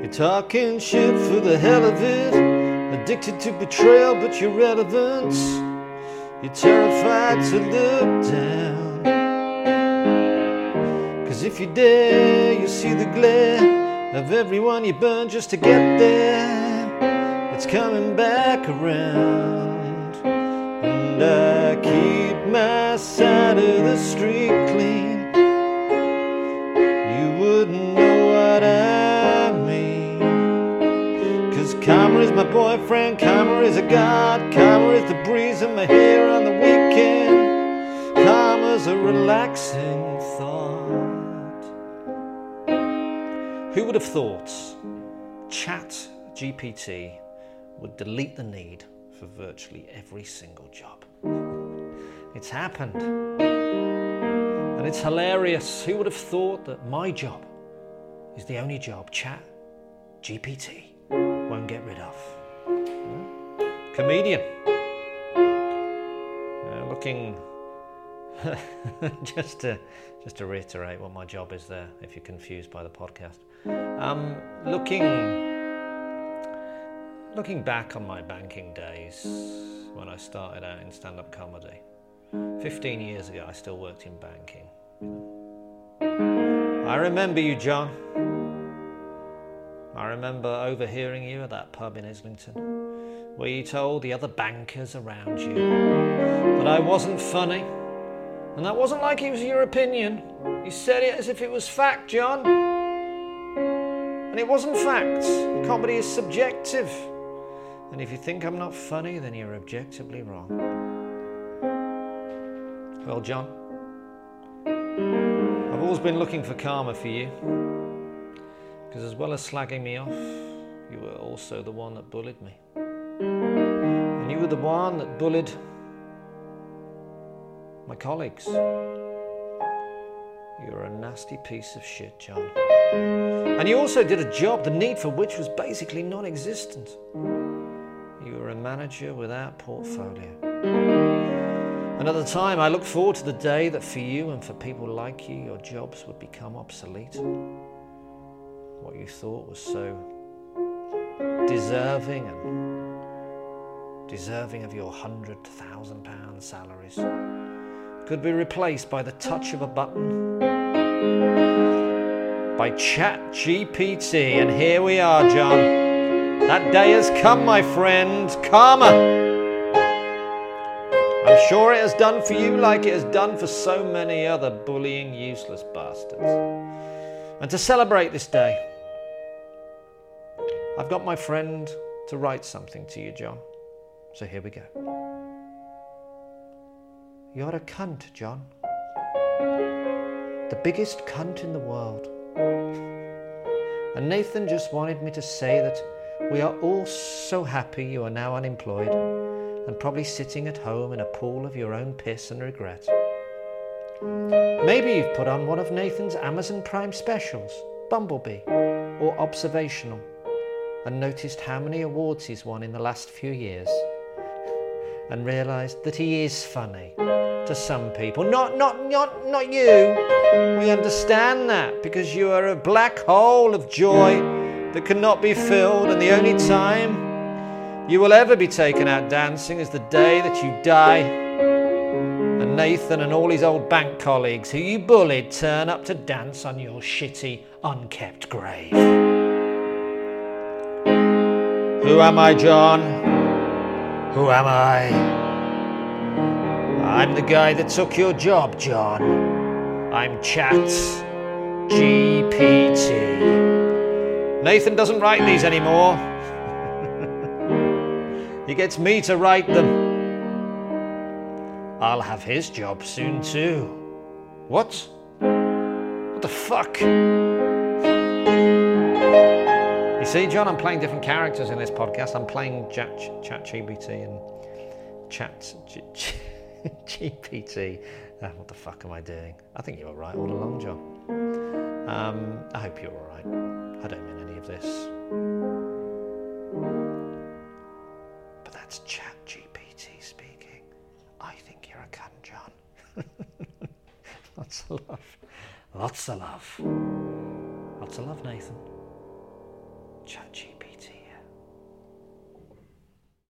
You're talking shit for the hell of it, addicted to betrayal, but you're relevant. You're terrified to look down, 'cause if you dare, you'll see the glare of everyone you burn just to get there. It's coming back around, and I keep my side of the street clean. You wouldn't know what I mean, 'cause karma is my boyfriend, karma is a god, karma is the breeze in my hair on the weekend, karma's a relaxing thought. Who would have thought ChatGPT would delete the need for virtually every single job? It's happened, and it's hilarious. Who would have thought that my job is the only job ChatGPT won't get rid of? Comedian. Looking just to reiterate what my job is there, if you're confused by the podcast. Looking back on my banking days when I started out in stand-up comedy, 15 years ago I still worked in banking. I remember you, John. I remember overhearing you at that pub in Islington, where you told the other bankers around you that I wasn't funny. And that wasn't like it was your opinion. You said it as if it was fact, John. And it wasn't fact. Comedy is subjective. And if you think I'm not funny, then you're objectively wrong. Well, John, I've always been looking for karma for you. Because as well as slagging me off, you were also the one that bullied me. And you were the one that bullied my colleagues. You're a nasty piece of shit, John. And you also did a job, the need for which was basically non-existent. You were a manager without portfolio. And at the time, I looked forward to the day that for you and for people like you, your jobs would become obsolete. What you thought was so deserving of your £100,000 salaries could be replaced by the touch of a button by ChatGPT. And here we are, John. That day has come, my friend. Karma. I'm sure it has done for you like it has done for so many other bullying, useless bastards. And to celebrate this day, I've got my friend to write something to you, John. So here we go. You're a cunt, John. The biggest cunt in the world. And Nathan just wanted me to say that we are all so happy you are now unemployed and probably sitting at home in a pool of your own piss and regret. Maybe you've put on one of Nathan's Amazon Prime specials, Bumblebee or Observational, and noticed how many awards he's won in the last few years and realised that he is funny to some people. Not you. We understand that because you are a black hole of joy that cannot be filled, and the only time you will ever be taken out dancing is the day that you die and Nathan and all his old bank colleagues who you bullied turn up to dance on your shitty, unkept grave. Who am I, John? Who am I? I'm the guy that took your job, John. I'm ChatGPT. Nathan doesn't write these anymore. He gets me to write them. I'll have his job soon too. What? What the fuck? You see, John, I'm playing different characters in this podcast. I'm playing ChatGPT and ChatGPT. What the fuck am I doing? I think you were right all along, John. I hope you're all right. I don't mean any of this. But that's ChatGPT speaking. I think you're a cunt, John. Lots of love. Lots of love. Lots of love, Nathan. ChatGPT.